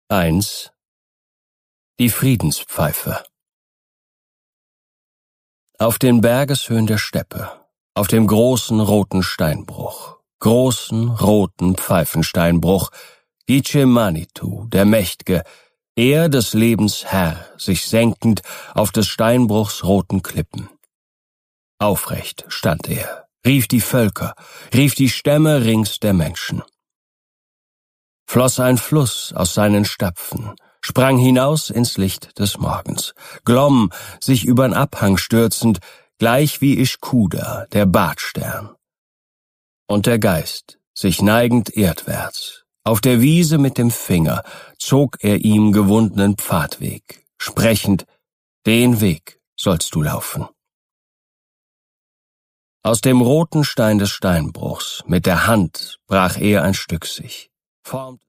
1. Die Friedenspfeife. Auf den Bergeshöhen der Steppe, auf dem großen roten Steinbruch, großen roten Pfeifensteinbruch, Giceh Manitou, der Mächt'ge, er des Lebens Herr, sich senkend auf des Steinbruchs roten Klippen. Aufrecht stand er, rief die Völker, rief die Stämme rings der Menschen. Floss ein Fluss aus seinen Stapfen, sprang hinaus ins Licht des Morgens, glomm, sich übern Abhang stürzend, gleich wie Ischkuda, der Badstern. Und der Geist, sich neigend erdwärts, auf der Wiese mit dem Finger, zog er ihm gewundenen Pfadweg, sprechend, den Weg sollst du laufen. Aus dem roten Stein des Steinbruchs, mit der Hand, brach er ein Stück sich, formt